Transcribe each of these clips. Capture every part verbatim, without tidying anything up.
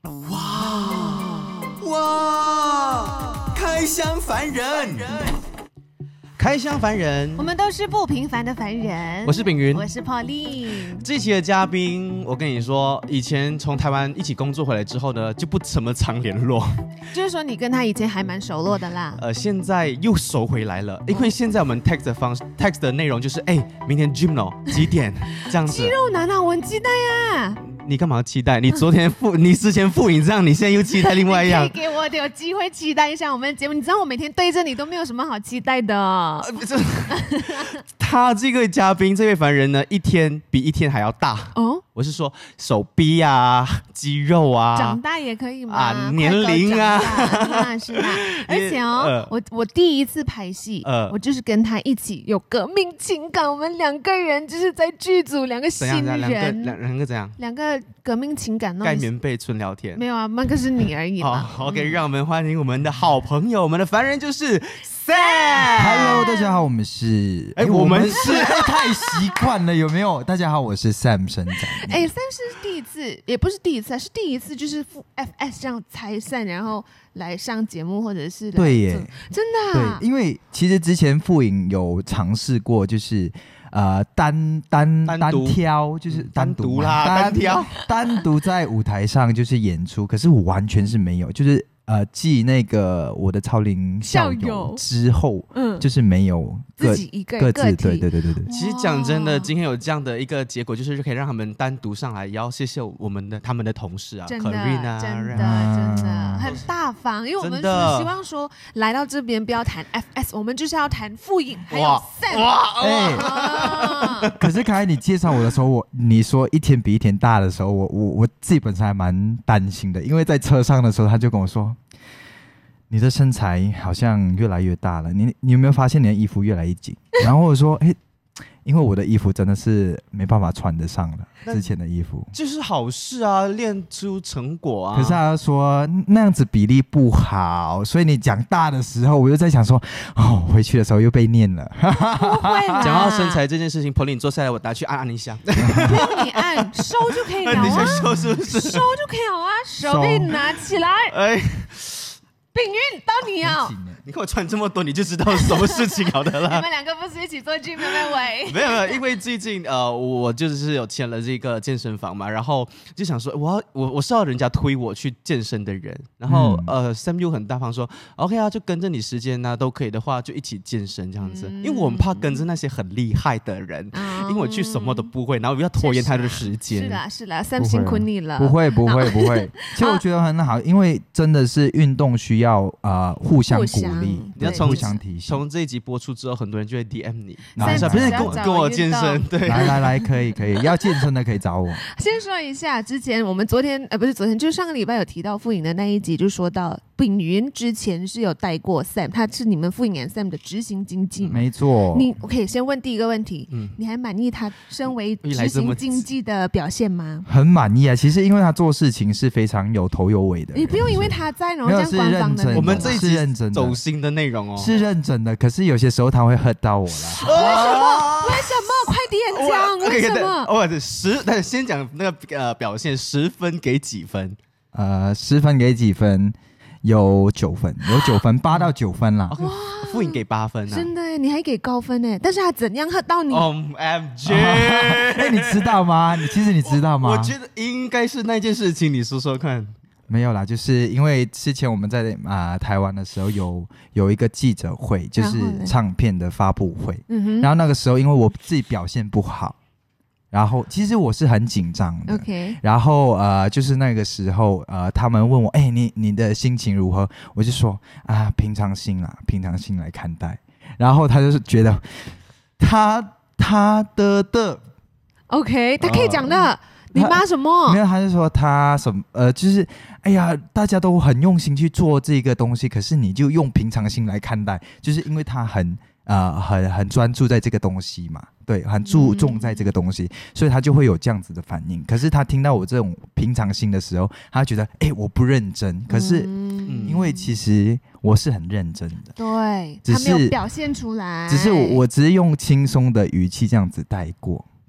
哇哇！开箱凡人，开箱凡人， 我们都是不平凡的凡人。 我是炳云， 我是 Pauline。 这期的嘉宾，我跟你说，以前从台湾一起工作回来之后呢，就不怎么常联络。 就是说，你跟他以前还蛮熟络的啦。 呃，现在又熟回来了，因为现在我们 text 的方 text 的内容就是，哎，明天 gym 咯，几点？这样子。 肌肉男啊，我很期待呀。 你干嘛期待？你昨天复，你之前复影这样，你现在又期待另外一样。 你可以给我有机会期待一下我们的节目。你知道我每天对着你都没有什么好期待的。呃、 他这个嘉宾，这位凡人呢，一天比一天还要大。哦，我是说手臂啊、肌肉啊， 长大也可以吗？ 啊，年龄啊， 那是啦。而且哦，呃、我我第一次拍戏，呃、我就是跟他一起有革命情感。我们两个人就是在剧组，两个新人， 两个两两个怎样？ 两个革命情感。 盖棉被纯聊天。 没有啊，那个是你而已嘛。 好 ，OK， 让我们欢迎我们的好朋友，我们的凡人就是 Sam。Hello， 大家好，我们是， 哎，我们是太习惯了，有没有？大家好，我是 Sam 生长。 哎 ，Sam 是第一次，也不是第一次，是第一次就是赴 F S 这样拆散，然后来上节目或者是对耶， 真的、啊。 对，因为其实之前复影有尝试过，就是呃单单单挑，就是单独啦，单挑单独在舞台上就是演出，可是我完全是没有，就是。呃，继那个我的超龄校友之后，嗯，就是没有自己一个各自，对对对对对。 其实讲真的，今天有这样的一个结果，就是可以让他们单独上来，也要谢谢我们的他们的同事啊， 真的 Karina， 真的真的很大方，因为我们是希望说来到这边不要谈 F S， 我们就是要谈复影还有 Sam。哇， 哎，可是刚才你介绍我的时候，我你说一天比一天大的时候，我我我自己本身还蛮担心的，因为在车上的时候，他就跟我说。你的身材好像越来越大了，你你有没有发现你的衣服越来越紧？然后我说，哎，因为我的衣服真的是没办法穿得上了，之前的衣服。 就是好事啊，练出成果啊。 可是他说那样子比例不好，所以你讲大的时候，我就在想说，哦，回去的时候又被念了。 不会啦。 讲到身材这件事情 ，Pauline 坐下来，我拿去按按一下。 不用你按，收就可以了啊。 你先收是不是？ 收就可以了啊，手臂拿起来。哎。炳云，到你哦！ 你看我穿这么多，你就知道什么事情好的了。 你们两个不是一起做剧妹妹喂？ 没有没有，因为最近呃，我就是有签了这个健身房嘛，然后就想说，我要我我是要人家推我去健身的人，然后、嗯、呃 ，Sam 又很大方说 ，OK 啊，就跟着你时间啊，都可以的话就一起健身这样子，嗯、因为我很怕跟着那些很厉害的人，嗯、因为我去什么都不会，然后要拖延他的时间。 是啦是啦 ，Sam 辛苦你了。 不会不会不会，其实我觉得很好，因为真的是运动需要。要呃互相鼓励， 你要从互相提醒。 从这一集播出之后，很多人就会 D M 你， 不是跟我跟我健身，对， 来来来，可以可以，要健身的可以找我。 先说一下，之前我们昨天呃不是昨天，就是上个礼拜有提到复影的那一集，就说到炳云之前是有带过 Sam， 他是你们复影 and Sam 的执行经纪， 没错。 你我可以先问第一个问题，嗯，你还满意他身为执行经纪的表现吗？ 很满意啊，其实因为他做事情是非常有头有尾的， 你不用因为他在然后这样官方的。 我们这一集走心的内容哦， 是认真的，可是有些时候他会hurt到我了。 为什么？为什么？快点讲，为什么？ 哦，十，先讲那个呃表现，十分给几分？ 呃，十分给几分？有九分，有九分，八到九分啦。 哇，复影给八分啊！ 真的耶，你还给高分哎！但是他怎样hurt到你 ？O M G！ 哎，你知道吗？你其实你知道吗？ 我, 我觉得应该是那件事情，你说说看。 没有啦，就是因为之前我们在啊、呃、台湾的时候有有一个记者会，就是唱片的发布会，然后那个时候因为我自己表现不好，然后其实我是很紧张的 ，OK， 然后呃就是那个时候呃他们问我，哎、欸、你你的心情如何？我就说啊平常心啦，平常心来看待，然后他就是觉得他他的的 ，OK， 他可以讲的。呃你骂什么？ 没有，他就说他什么呃，就是哎呀，大家都很用心去做这个东西，可是你就用平常心来看待，就是因为他很呃很很专注在这个东西嘛，对，很注重在这个东西，嗯、所以他就会有这样子的反应。可是他听到我这种平常心的时候，他觉得哎我不认真，可是、嗯、因为其实我是很认真的， 对， 只是他没有表现出来， 只是 我, 我只是用轻松的语气这样子带过。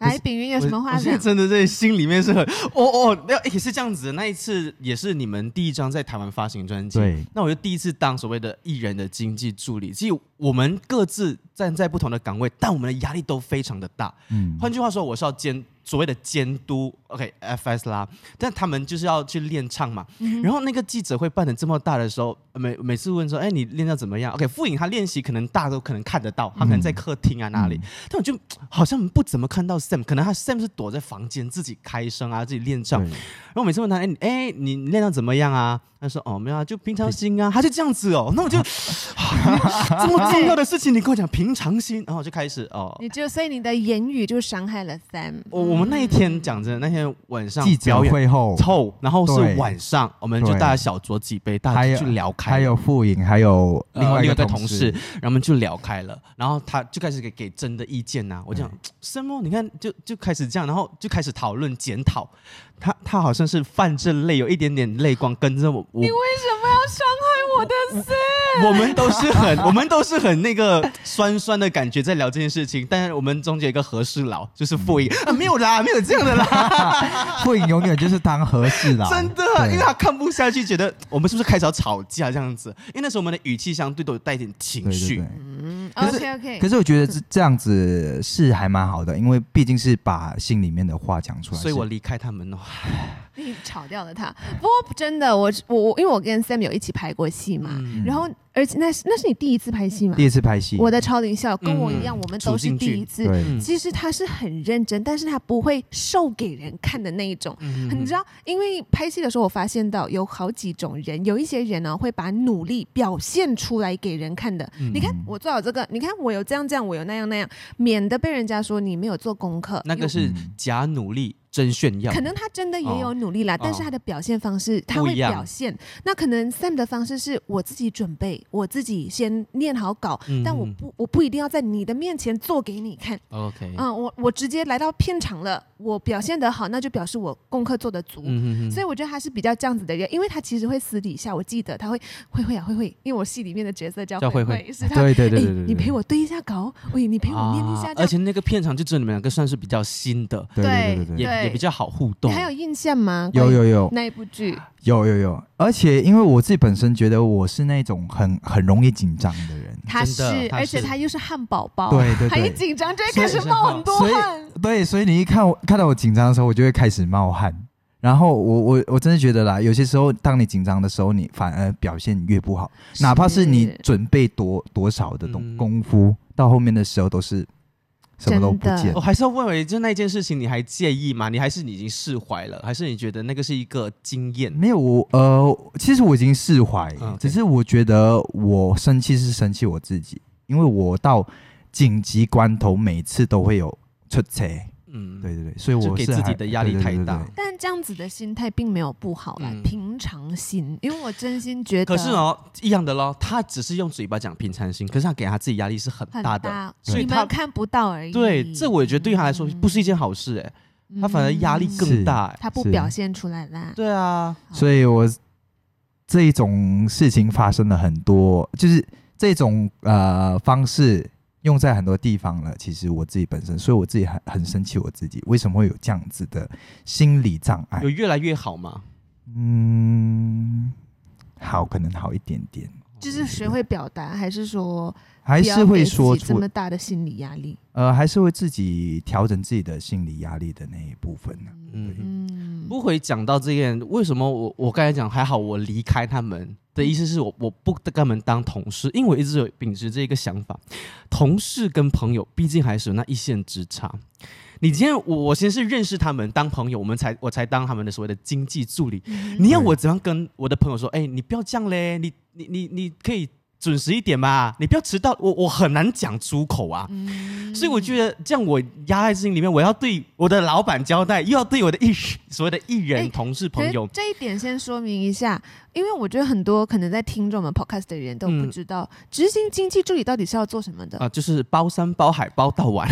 来，炳云有什么话讲？ 真的在心里面是很哦哦，也是这样子的。那一次也是你们第一张在台湾发行专辑， 对， 那我就第一次当所谓的艺人的经济助理。其实我们各自站在不同的岗位，但我们的压力都非常的大。嗯，换句话说，我是要监所谓的监督 ，OK F S 啦，但他们就是要去练唱嘛。嗯、然后那个记者会办得这么大的时候，每每次问说，哎，你练到怎么样 ？OK， 傅颖他练习可能大家都可能看得到，他可能在客厅啊哪里，嗯、但我就好像不怎么看到 Sam， 可能他 Sam 是躲在房间自己开声啊，自己练唱。然后每次问他，哎哎，你练到怎么样啊？他说哦没有啊，就平常心啊，他就这样子哦。那我就这么重要的事情，你跟我讲平常心，然后我就开始哦。 你就所以你的言语就伤害了 Sam。 我我们那一天讲真的，那天晚上记者会后， 臭，然后是晚上，我们就大家小酌几杯，大家就聊开了。 还有傅颖，还有另外一个同事，然后我们就聊开了，然后他就开始给给真的意见呐、啊。我讲什么？你看，就就开始这样，然后就开始讨论检讨。他他好像是泛着泪，有一点点泪光跟着我。 你为什么要伤害我的 Sam？ 我们都是很，我们都是很那个酸酸的感觉在聊这件事情，但是我们中间有一个和事佬，就是傅颖、嗯、啊，没有啦，没有这样的啦。 傅颖永远就是当和事佬， 真的，因为他看不下去，觉得我们是不是开始要吵架这样子？因为那时候我们的语气相对都有带一点情绪。对对对嗯 ，OK OK。可是我觉得这这样子是还蛮好的，因为毕竟是把心里面的话讲出来。 所以我离开他们哦。 你炒掉了他，不过真的，我我我，因为我跟 Sam 有一起拍过戏嘛，嗯、然后而且那是那是你第一次拍戏吗？ 第一次拍戏， 我的超龄校跟我一样，嗯、我们都是第一次。 嗯、 其实他是很认真，但是他不会秀给人看的那一种。嗯、你知道，因为拍戏的时候，我发现到有好几种人，有一些人呢会把努力表现出来给人看的。嗯、你看我做好这个，你看我有这样这样，我有那样那样，免得被人家说你没有做功课。 那个是假努力。真炫耀， 可能他真的也有努力啦，哦、但是他的表现方式，哦、他会表现。那可能 Sam 的方式是我自己准备，我自己先练好稿，嗯、但我不我不一定要在你的面前做给你看。 OK， 嗯，我我直接来到片场了，我表现得好，那就表示我功课做得足。嗯、所以我觉得他是比较这样子的人，因为他其实会私底下，我记得他会慧慧啊慧慧，因为我戏里面的角色叫慧慧，是他， 对对对对对， 你陪我对一下稿，喂，你陪我念一下、啊。 而且那个片场就只有你们两个算是比较新的， 对对对对对。 也比较好互动。 你还有印象吗？ 有有有那一部剧有有有，而且因为我自己本身觉得我是那种很很容易紧张的人， 他是，而且他又是汉堡包， 对对对， 他一紧张就会开始冒很多汗。 对，所以你一看我看到我紧张的时候，我就会开始冒汗。然后我我我真的觉得啦，有些时候当你紧张的时候，你反而表现越不好，哪怕是你准备多多少的东功夫，嗯、到后面的时候都是。什么都不见。 我还是要问回，就那件事情，你还介意吗？你还是你已经释怀了，还是你觉得那个是一个经验？ 没有，我呃，其实我已经释怀，嗯、只是我觉得我生气是生气我自己，因为我到紧急关头每次都会有出错。嗯，对对对，所以我是给自己的压力太大。对对对对对， 但这样子的心态并没有不好啦，嗯、平常心。因为我真心觉得， 可是哦，一样的咯，他只是用嘴巴讲平常心，可是他给他自己压力是很大的， 大所以你们看不到而已。 对，这我也觉得对他来说不是一件好事哎、欸，嗯、他反而压力更大、欸， 他不表现出来啦。 对啊， 所以我这一种事情发生了很多，就是这种呃方式。用在很多地方了，其实我自己本身，所以我自己很很生气我自己，为什么会有这样子的心理障碍？ 有越来越好吗？ 嗯，好，可能好一点点。 就是学会表达，还是说还是会说出这么大的心理压力？ 呃，还是会自己调整自己的心理压力的那一部分呢、啊。嗯嗯，不会讲到这件，为什么我我刚才讲还好，我离开他们的意思是我我不跟他们当同事，因为我一直有秉持这个想法，同事跟朋友毕竟还是有那一线之差。你今天我我先是认识他们当朋友，我们才我才当他们的所谓的经济助理。嗯、你要我怎样跟我的朋友说？哎，你不要这样嘞，你你你你可以准时一点嘛，你不要迟到。我我很难讲出口啊，嗯、所以我觉得这样我压在心里面，我要对我的老板交代，又要对我的艺所谓的艺人、同事、朋友。 这一点先说明一下，因为我觉得很多可能在听着我们 podcast 的人都不知道，执、嗯、行经济助理到底是要做什么的啊、呃？就是包山包海包到晚。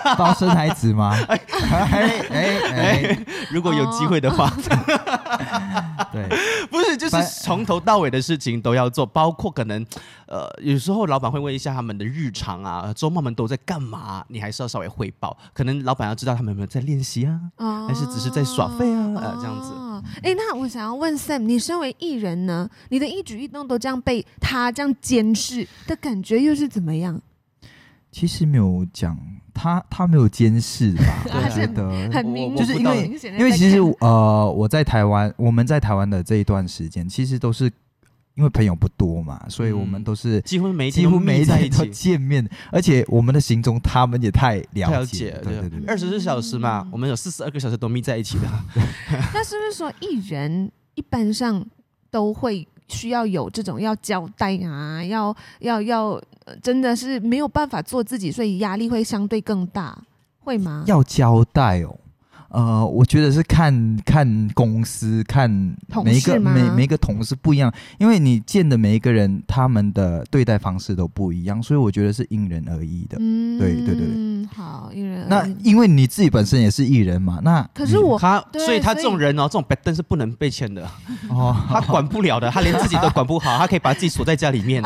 包生孩子吗？哎哎哎， 如果有机会的话， 哦、对， 不是，就是从头到尾的事情都要做，包括可能呃，有时候老板会问一下他们的日常啊，周末们都在干嘛，你还是要稍微汇报。可能老板要知道他们有没有在练习啊，哦、还是只是在耍废啊，呃，这样子。 哎，那我想要问 Sam， 你身为艺人呢，你的一举一动都这样被他这样监视的感觉又是怎么样？ 其实没有讲，他他没有监视吧？我觉得很明， 就是因为因为其实呃，我在台湾，我们在台湾的这一段时间，其实都是因为朋友不多嘛，所以我们都是、 嗯、几乎每几乎每一天都见面，而且我们的行踪他们也太了解了， 对对对，二十四小时嘛，嗯、我们有四十二个小时都密在一起的。 那是不是说艺人一般上都会需要有这种要交代啊，要要要，真的是没有办法做自己，所以压力会相对更大，会吗？ 要交代哦，呃，我觉得是看看公司，看每一个每每一个同事不一样，因为你见的每一个人，他们的对待方式都不一样，所以我觉得是因人而异的。嗯，对对对对。 嗯，好，因人而异。 那因为你自己本身也是艺人嘛，那可是我他，所以他这种人哦，这种白灯是不能被签的哦，他管不了的，他连自己都管不好，他可以把自己锁在家里面。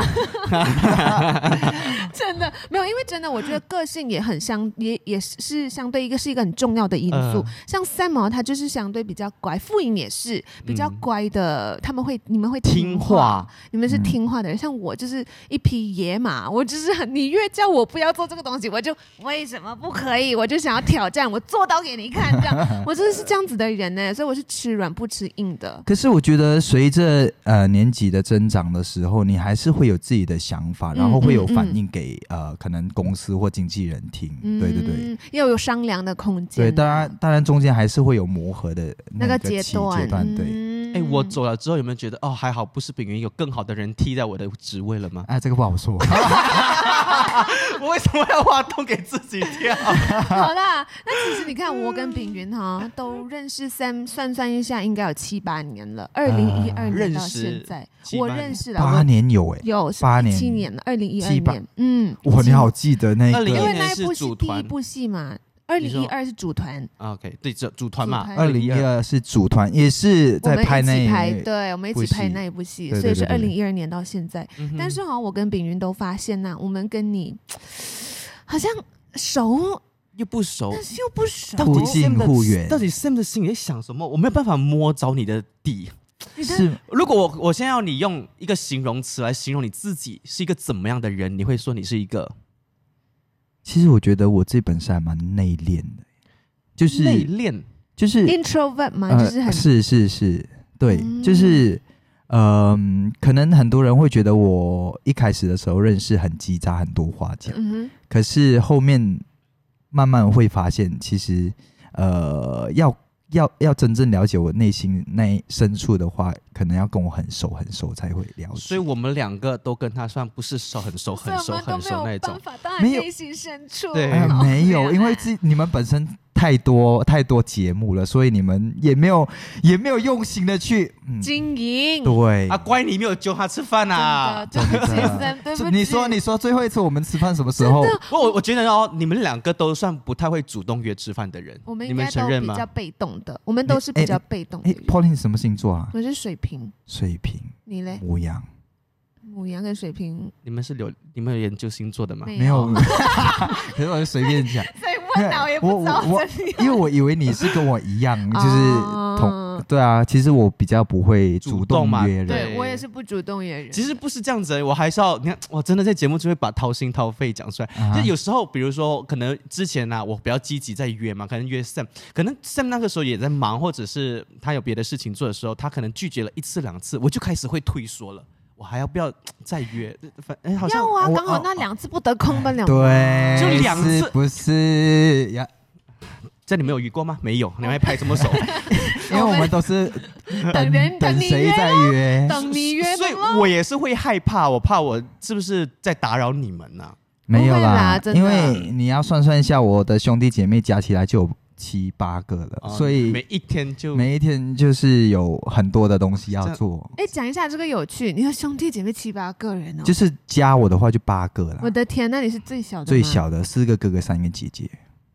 真的没有，因为真的，我觉得个性也很相，也也是相对一个是一个很重要的因素。呃、像 Sam 他就是相对比较乖，傅颖也是比较乖的，嗯、他们会你们会听 话, 听话，你们是听话的人。嗯、像我就是一匹野马，我就是很，你越叫我不要做这个东西，我就为什么不可以？我就想要挑战，我做到给你看，这样我真的是这样子的人呢，所以我是吃软不吃硬的。 可是我觉得随着呃年纪的增长的时候，你还是会有自己的想法，然后会有反应给、嗯嗯、呃可能公司或经纪人听。嗯、对对对， 要有商量的空间。 对，当然当然中间还是会有磨合的那个阶段。 阶段对。 哎、嗯，我走了之后有没有觉得哦还好不是炳云，有更好的人替在我的职位了吗？ 哎，这个不好说。 我为什么要挖洞给自己跳？ 好啦，那其实你看我跟炳云哈都认识三，算算一下应该有七八年了，二零一二年到现在，呃、我认识了八年有哎、欸， 有八年七年了，二零一二年，嗯， 哇，你好记得那个， 因为那一部是第一部戏嘛。二零一二是组团 ，OK， 对，这组团嘛。 二零一二是组团，也是在拍那一部戏，对，我们一起拍那一部戏，所以是二零一二年到现在。嗯、但是好像我跟炳云都发现呐、啊，我们跟你好像熟又不熟， 但是又不熟， 忽近忽远。 到底 Sam 的心里在想什么？我没有办法摸着你的底。 是， 如果我我现在要你用一个形容词来形容你自己是一个怎么样的人，你会说你是一个？ 其实我觉得我自己本身还蛮内敛的，就是内敛， 就是 introvert 嘛、呃，就是很是是是，对，嗯、就是嗯、呃，可能很多人会觉得我一开始的时候认识很叽喳，很多话讲，嗯、可是后面慢慢会发现，其实呃要。要要真正了解我内心那深处的话，可能要跟我很熟很熟才会了解。 所以我们两个都跟他算不是熟很熟很熟很熟那种。 没有内心深处， 对、哎，没有，因为自你们本身太多太多节目了，所以你们也没有也没有用心的去、 嗯、经营。 对啊，乖，你没有揪他吃饭啊！ 真的，对不起，对不起。 你说你说最后一次我们吃饭什么时候？ 我我觉得哦，你们两个都算不太会主动约吃饭的人， 我们应该都比较被动的，我们都是比较被动的。 哎 ，Pauline 什么星座啊？ 我是水瓶。 水瓶。 你嘞？ 牡羊。 牡羊跟水瓶， 你们是有你们有研究星座的吗？ 没有，可是我就随便讲。 所以问到也不知道我因为我以为你是跟我一样，就是同对啊。其实我比较不会主动约人， 对我也是不主动约人。 其实不是这样子，我还是要你看，我真的在节目就会把掏心掏肺讲出来。啊、就有时候，比如说可能之前啊，我比较积极在约嘛，可能约 Sam， 可能 Sam 那个时候也在忙，或者是他有别的事情做的时候，他可能拒绝了一次两次，我就开始会退缩了。我还要不要再约？哎，好像要啊，刚好那两次不得空不了。 对， 就两次， 不是呀？ 这你没有遇过吗？没有，你还拍这么熟？ 因为我们都是等人等谁在约， 等你约， 所以我也是会害怕，我怕我是不是在打扰你们呢、啊？ 没有啦，因为你要算算一下，我的兄弟姐妹加起来就有七八个了，哦、所以每一天就每一天就是有很多的东西要做。 哎，讲一下这个有趣，你的兄弟姐妹七八个人哦， 就是加我的话就八个了。 我的天，那你是最小的吗？ 最小的，四个哥哥三个姐姐。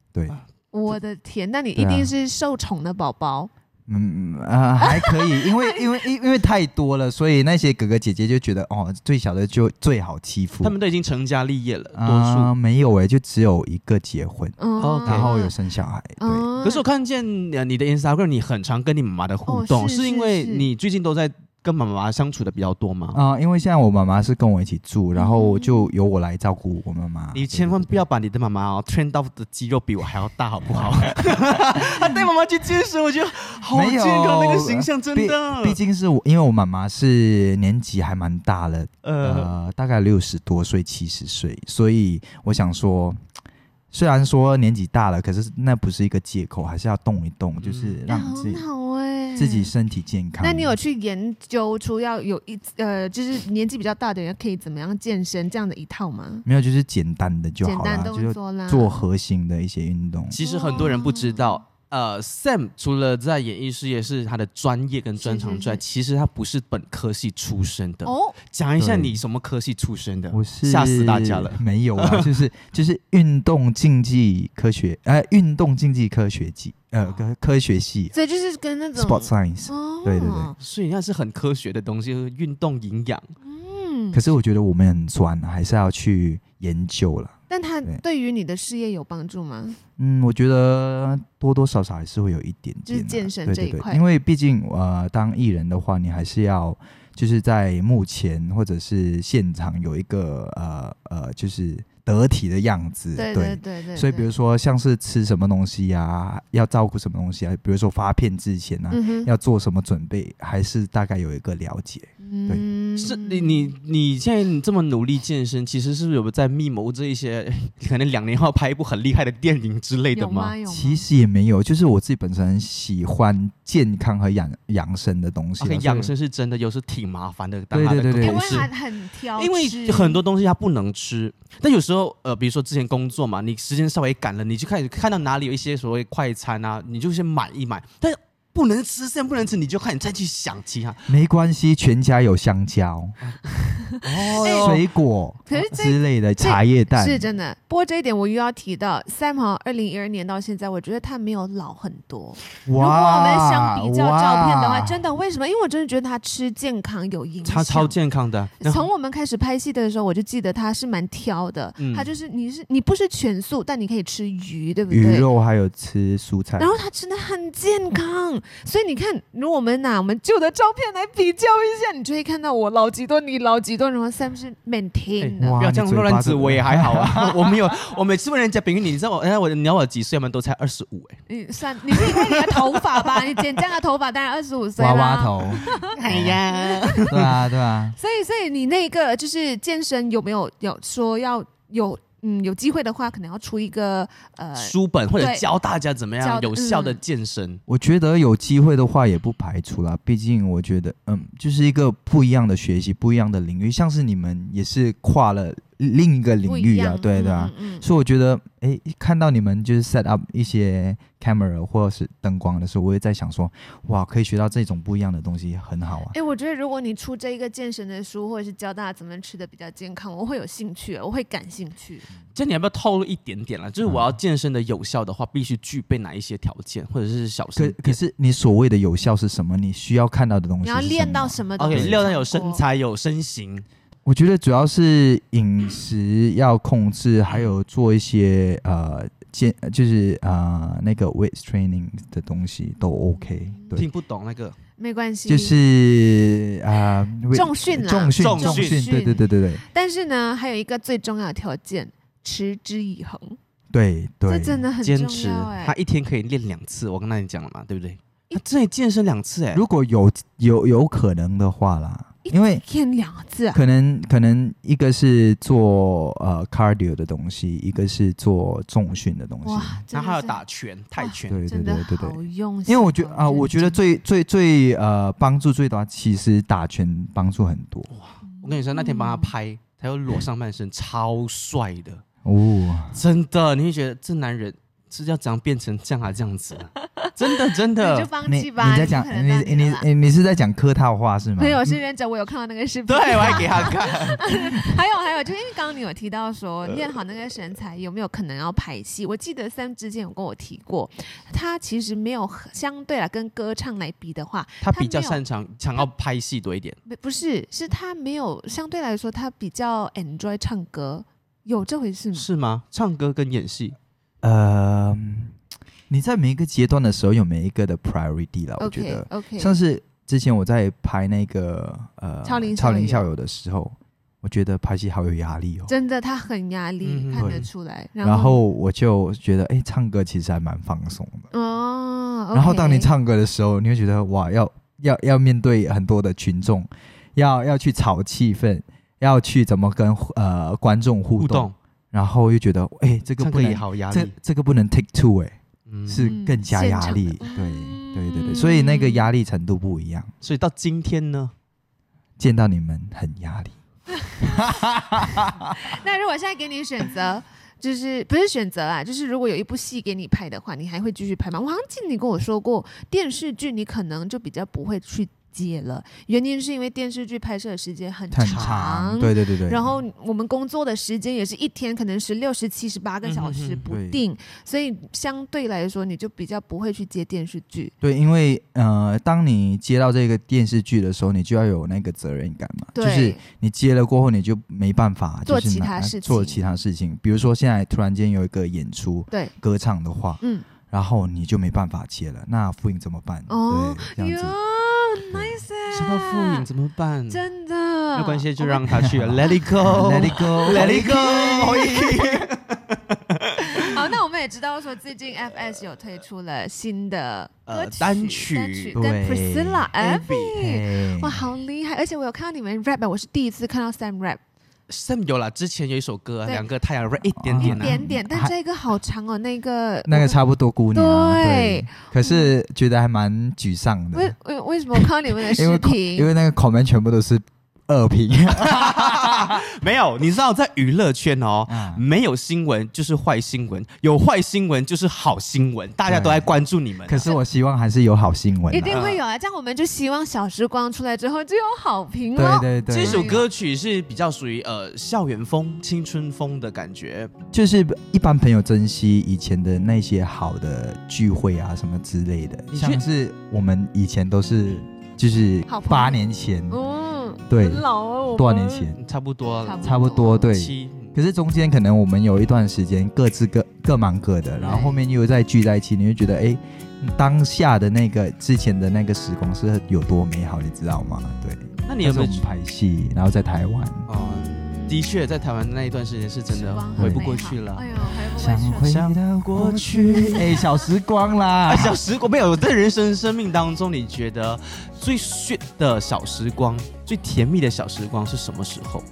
对， 我的天，那你一定是受宠的宝宝。 嗯呃还可以，因为因为因为太多了，所以那些哥哥姐姐就觉得哦，最小的就最好欺负。 他们都已经成家立业了，多数、 呃、没有哎、欸，就只有一个结婚， 嗯、 然后有生小孩。对， 嗯、 可是我看见你的 Instagram， 你很常跟你妈妈的互动， 哦、是, 是因为是你最近都在跟妈妈相处的比较多吗？ 啊、呃，因为现在我妈妈是跟我一起住，然后就由我来照顾我妈妈。 你千万不要把你的妈妈哦 train 到的肌肉比我还要大，好不好？她带妈妈去健身，我觉得好健康，那个形象真的。 毕竟是我，因为我妈妈是年纪还蛮大了，呃，呃大概六十多岁、七十岁，所以我想说。虽然说年纪大了，可是那不是一个借口，还是要动一动，嗯、就是让自己、 很好欸、 自己身体健康。 那你有去研究出要有一呃，就是年纪比较大的人可以怎么样健身这样的一套吗？ 没有，就是简单的就好了， 简单动作啦， 就是做核心的一些运动。 其实很多人不知道。呃 ，Sam 除了在演艺事业是他的专业跟专长之外，其实他不是本科系出身的。哦，讲一下你什么科系出身的？ 我是吓死大家了。 没有啊，就是就是运动竞技科学，呃，运动竞技科学系，呃，科学系。 所以就是跟那种 sport science，、哦、对对对， 所以那是很科学的东西，运动营养。 嗯， 可是我觉得我们很专，还是要去研究了。 但它对于你的事业有帮助吗？ 嗯，我觉得多多少少还是会有一点点、啊， 就是健身这一块。 因为毕竟呃，当艺人的话，你还是要就是在幕前或者是现场有一个呃呃，就是得体的样子。 对对 对, 对, 对。 所以比如说像是吃什么东西啊，要照顾什么东西啊，比如说发片之前啊，嗯、要做什么准备，还是大概有一个了解。对， 嗯、 是你你你现在你这么努力健身，其实是不是有在密谋这一些，可能两年后拍一部很厉害的电影之类的吗？ 有吗？ 其实也没有，就是我自己本身很喜欢健康和养养生的东西。 Okay, 养生是真的，有时挺麻烦的。 对对对对， 因为他很挑， 因为很多东西他不能吃。但有时候呃，比如说之前工作嘛，你时间稍微赶了，你就开始看到哪里有一些所谓快餐啊，你就先买一买。但不能吃，现在不能吃，你就看你再去想其他。 没关系，全家有香蕉、哦、水果之类的，茶叶蛋是真的。不过这一点我又要提到 ，Sam 哈，二零一二年到现在，我觉得他没有老很多。如果我们相比较照片的话，真的为什么？因为我真的觉得他吃健康有影响， 他超健康的。 从我们开始拍戏的时候，我就记得他是蛮挑的。嗯、他就是你是你不是全素，但你可以吃鱼，对不对？ 鱼肉还有吃蔬菜。 然后他吃的很健康。所以你看，如果我们拿我们旧的照片来比较一下，你就会看到我老几多，你老几多，然后 Sam 是 maintain 的。 欸、不要这样乱指，我也还好啊。我没有，我每次问人家比喻你，你知道我，哎，我你要我几岁？他们都才二十五哎。 你算，你是因为你的头发吧？你剪这样的头发，当然二十五岁啦。 娃娃头。 哎呀， 对啊，对啊。 所以，所以你那个就是健身有没有有说要有？嗯，有机会的话，可能要出一个呃书本，或者教大家怎么样有效的健身。 嗯、我觉得有机会的话也不排除啦，毕竟我觉得，嗯，就是一个不一样的学习，不一样的领域。像是你们也是跨了另一个领域啊，对对啊、嗯嗯。所以我觉得，哎，看到你们就是 set up 一些 camera 或者是灯光的时候，我也在想说，哇，可以学到这种不一样的东西，很好啊。 哎，我觉得如果你出这一个健身的书，或者是教大家怎么吃的比较健康，我会有兴趣，我会感兴趣。 这你要不要透露一点点啦？就是我要健身的有效的话，必须具备哪一些条件，或者是小心。 可可是你所谓的有效是什么？你需要看到的东西是什么？ 你要练到什么东西 ？OK， 练到有身材、有身形。 我觉得主要是饮食要控制，还有做一些呃健，就是呃那个 weight training 的东西都 OK。对， 听不懂那个没关系， 就是啊、呃、 重训啦， 重训，重训，对对对对对。 但是呢，还有一个最重要的条件，持之以恒。 对对， 这真的很重要、欸。 坚持，他一天可以练两次，我跟那你讲了嘛，对不对？他这里健身两次哎、欸， 如果有有有可能的话啦。因为一天两次、啊， 可能可能一个是做呃 cardio 的东西，一个是做重训的东西， 然后还有打拳、泰拳， 对对对对对， 好用。 因为我觉得啊、呃，我觉得最最最呃帮助最大，其实打拳帮助很多。 哇，我跟你说，那天帮他拍，他又裸上半身，超帅的哦， 真的，你会觉得这男人是要怎样变成这样啊？这样子，真的真的， 你就放你弃吧。 你在讲你你你你你是在讲客套话是吗？ 没有，是认真，我有看到那个视频。 对，我还给他看。 还有还有，就因为刚刚你有提到说练好那个身材有没有可能要拍戏？我记得 Sam 之前有跟我提过，他其实没有相对来跟歌唱来比的话， 他比较擅长想要拍戏多一点。 不是，是他没有相对来说他比较 enjoy 唱歌，有这回事吗？ 是吗？唱歌跟演戏， 呃。你在每一个阶段的时候有每一个的 priority 啦， okay, 我觉得 okay. 像是之前我在拍那个呃超龄超龄校友的时候，我觉得拍戏好有压力哦， 真的他很压力、嗯、看得出来。然后, 然后我就觉得哎，唱歌其实还蛮放松的哦。Okay. 然后当你唱歌的时候，你会觉得哇，要要要面对很多的群众，要要去炒气氛，要去怎么跟呃观众互动，互动然后又觉得哎，这个不能好压力， 这这个不能 take two 哎。 嗯、 是更加压力，对对对对，所以那个压力程度不一样。 所以到今天呢， 见到你们很压力。 那如果现在给你选择，就是不是选择啊，就是如果有一部戏给你拍的话，你还会继续拍吗？我好像记得你跟我说过，电视剧你可能就比较不会去接了，原因是因为电视剧拍摄的时间很长， 很长对对对对， 然后我们工作的时间也是一天可能十六、十七、十八个小时不定、嗯、所以相对来说你就比较不会去接电视剧。 对，因为呃，当你接到这个电视剧的时候，你就要有那个责任感嘛，就是你接了过后，你就没办法、就是、 做其他事情， 做其他事情，比如说现在突然间有一个演出， 对， 歌唱的话，嗯，然后你就没办法接了，那复印怎么办？ 哦， 对，这样子。 nice 啊， 什么复印怎么办？ 真的没关系，就让他去了。Let it go, let it go, let it go 。 好，那我们也知道说，最近 F S 有推出了新的歌曲、 呃、单曲， 单曲跟 Priscilla Abby， 哇，好厉害！而且我有看到你们 rap， 我是第一次看到 Sam rap。Sam 有啦，之前有一首歌，两个太阳 rap 一点点、啊， 一点点，但这个好长哦，那个那个差不多姑娘， 对， 对，可是觉得还蛮沮丧的。 为为为什么我看到你们的视频？ 因为因为那个 comment 全部都是恶评。 没有，你知道在娱乐圈哦、嗯，没有新闻就是坏新闻，有坏新闻就是好新闻，大家都在关注你们、啊。 可是我希望还是有好新闻、啊， 一定会有啊！这样我们就希望小时光出来之后就有好评了。 对对对， 这首歌曲是比较属于呃校园风、青春风的感觉， 就是一般朋友珍惜以前的那些好的聚会啊什么之类的，像是我们以前都是就是八年前。对， 很老哦， 多少年前？ 差不多， 差不多，对。可是中间可能我们有一段时间各自各各忙各的，然后后面又再聚在一起，你会觉得，哎，当下的那个之前的那个时光是有多美好，你知道吗？对。 那你有没有拍戏，然后在台湾？ 哦，的确，在台湾那一段时间是真的回不过去了。 哎呦， 想回到过去，哎，小时光啦， 啊、小时光没有在人生生命当中，你觉得最炫的小时光？最甜蜜的小时光是什么时候？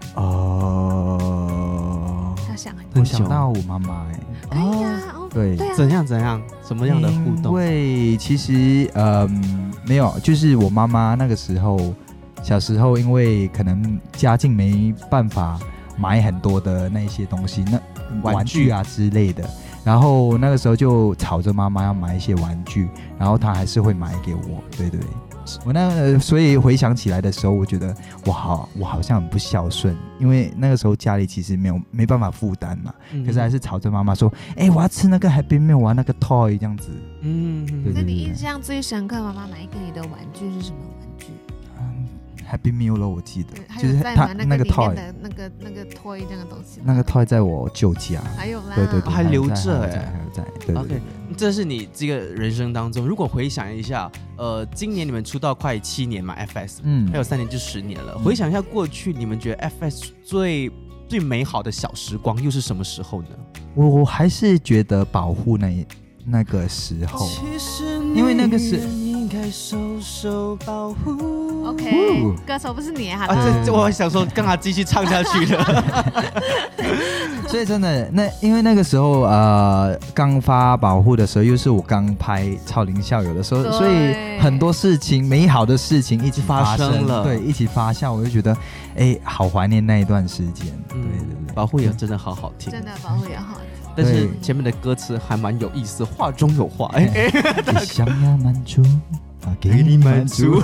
哦、 他想， 我想到我妈妈哎、 欸，哎呀，哦、 对， 对啊， 怎样怎样，什么样的互动？ 因为其实嗯没有，就是我妈妈那个时候小时候，因为可能家境没办法买很多的那些东西，那玩具啊之类的，然后那个时候就吵着妈妈要买一些玩具，然后她还是会买给我，对对对。我那个，所以回想起来的时候，我觉得我好，我好像很不孝顺，因为那个时候家里其实没有没办法负担嘛、嗯，可是还是吵着妈妈说：“哎、欸，我要吃那个 Happy Meal， 玩那个 toy 这样子。”嗯，对对对。 那你印象最深刻，妈妈买给你的玩具是什么玩具？ 嗯 ，Happy Meal 咯，我记得， 就是他那个 toy 的那个那个 toy 这样的东西。 那个 toy 在我舅家， 还有啦， 对对对， 还留着哎， 还有在，对对对。 Okay, 这是你这个人生当中，如果回想一下，呃，今年你们出道快七年嘛 ，F S， 嗯，还有三年就十年了。嗯、回想一下过去，你们觉得 F S 最最美好的小时光又是什么时候呢？ 我我还是觉得保护那那个时候，因为那个是应该受受保护。OK，、哦、歌手不是你哈、啊？ 这这我想说，干嘛继续唱下去了？ 所以真的，那因为那个时候呃刚发保护的时候，又是我刚拍《超龄校友》的时候，所以很多事情美好的事情一起发生， 发生了， 对，一起发酵，我就觉得哎，好怀念那一段时间。嗯、对对对， 保护也真的好好听， 真的保护也好听。 但是前面的歌词还蛮有意思，话中有话。哎、欸， 你想要满足，给你满足。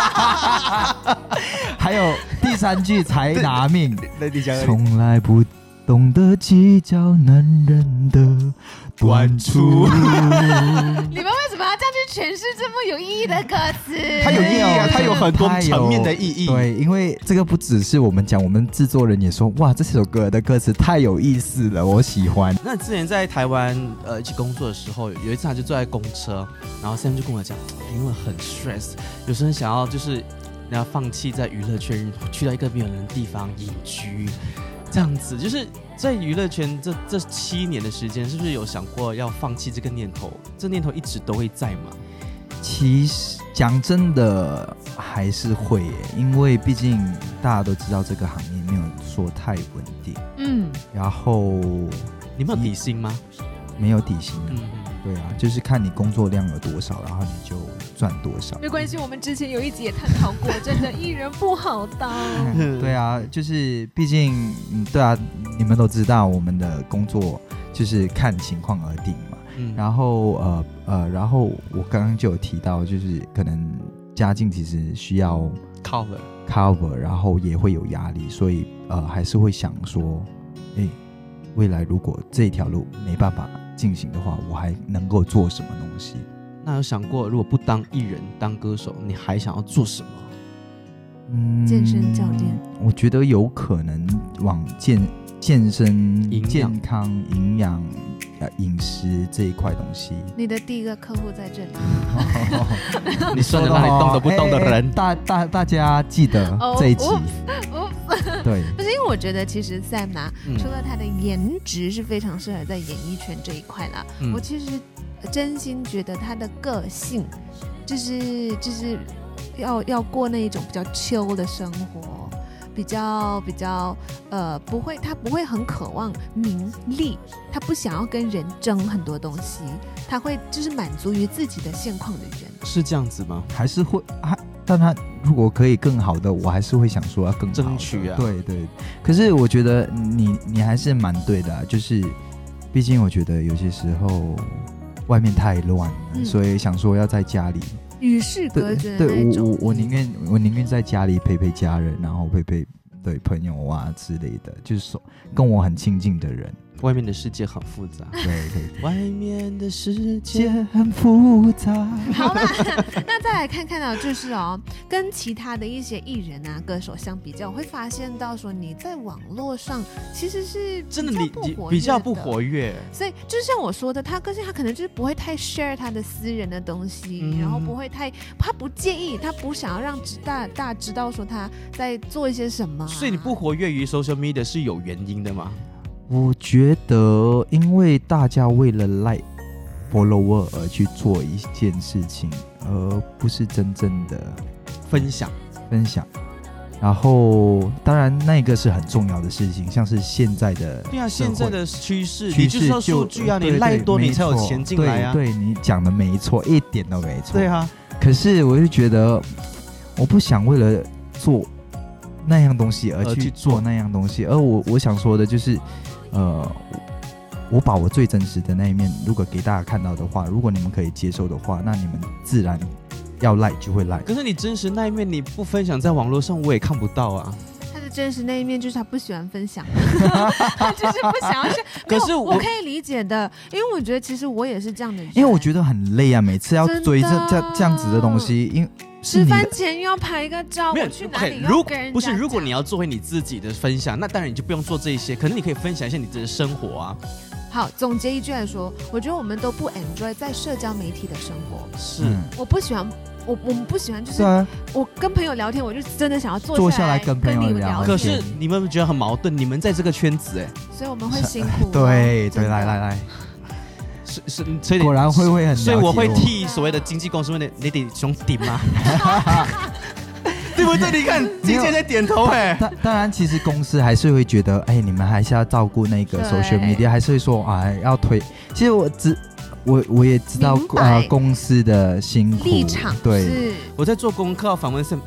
还有第三句才拿命，从来不懂得计较男人的短处。 你们为什么要这样去诠释这么有意义的歌词？ 它有意义啊，它有很多层面的意义。 对，因为这个不只是我们讲，我们制作人也说，哇，这首歌的歌词太有意思了，我喜欢。 那之前在台湾呃一起工作的时候，有一次他就坐在公车，然后 Sam 就跟我讲，因为很 stress， 有时候想要就是要放弃在娱乐圈，去到一个没有人的地方隐居。这样子，就是在娱乐圈这这七年的时间，是不是有想过要放弃这个念头？这念头一直都会在吗？ 其实讲真的还是会耶，因为毕竟大家都知道这个行业没有说太稳定。嗯，然后你们有底薪吗？ 没有底薪。嗯，对啊，就是看你工作量有多少，然后你就赚多少。 没关系，我们之前有一集也探讨过，真的艺人不好当。 对啊，就是毕竟，嗯，对啊，你们都知道我们的工作就是看情况而定嘛。嗯，然后呃呃，然后我刚刚就有提到，就是可能家境其实需要 cover cover， 然后也会有压力，所以呃还是会想说，哎，未来如果这条路没办法进行的话，我还能够做什么东西？ 那有想过，如果不当艺人、当歌手，你还想要做什么？ 嗯， 健身教练。 我觉得有可能往健健身、健康、营养、呃饮食这一块东西。 你的第一个客户在这里。 你算在哪里动都不动的人， 欸、大大大家记得这一集。Oh, 对， 不是因为我觉得其实 Sam 啊、嗯，除了他的颜值是非常适合在演艺圈这一块啦，嗯、我其实真心觉得他的个性就是就是要要过那一种比较 chill 的生活，比较比较呃不会，他不会很渴望名利，他不想要跟人争很多东西，他会就是满足于自己的现况的人。 是这样子吗？ 还是会还？但他如果可以更好的，我还是会想说要更好争取啊。 对对，可是我觉得你你还是蛮对的、啊，就是毕竟我觉得有些时候外面太乱了、嗯，所以想说要在家里与世隔绝的那种。对，我我我宁愿我宁愿在家里陪陪家人，然后陪陪对朋友啊之类的，就是跟我很亲近的人。 外面的世界很复杂， 对对对， 外面的世界很复杂。 好了，那再来看看到就是哦，跟其他的一些艺人啊、歌手相比较，我会发现到说你在网络上其实是真的你比较不活跃， 所以就像我说的，他个性他可能就是不会太 share 他的私人的东西，嗯、然后不会太他不介意，他不想要让大大家知道说他在做一些什么、啊。 所以你不活跃于 social media 是有原因的吗？ 我觉得，因为大家为了 like follower 而去做一件事情，而不是真正的分享分享。然后，当然那个是很重要的事情，像是现在的对啊，现在的趋势，你就是要数据啊，你赖多你才有钱进来啊。 对，对你讲的没错，一点都没错。 对啊， 可是我就觉得，我不想为了做那样东西而去做那样东西，而我我想说的就是。呃，我把我最真实的那一面，如果给大家看到的话，如果你们可以接受的话，那你们自然要 like 就会 like。 可是你真实那一面你不分享在网络上，我也看不到啊。 他的真实那一面就是他不喜欢分享，他就是不想要去。 可是 我, 我可以理解的，因为我觉得其实我也是这样的人。 因为我觉得很累啊，每次要追这这这样子的东西，因为。 吃饭前又要拍一个照，我去哪里要跟人家讲？ 不是，如果你要做回你自己的分享，那当然你就不用做这些，可能你可以分享一下你自己的生活啊。 好，总结一句来说，我觉得我们都不 enjoy 在社交媒体的生活。 是， 嗯、我不喜欢，我我们不喜欢，就是、啊、我跟朋友聊天，我就真的想要坐下来， 坐下来跟朋友聊天。 可是你们觉得很矛盾，你们在这个圈子哎， 所以我们会辛苦、啊。 对对，来来来。 是是，所以果然会会很， 所以我会替所谓的经纪公司问你，你得兄弟吗？对不对？你看，经纪在点头哎、欸。 当当然，其实公司还是会觉得，哎，你们还是要照顾那个 social media， 还是会说啊，要推。其实我知，我我也知道啊、呃，公司的辛苦立场。 对， 我在做功课访问 Sam，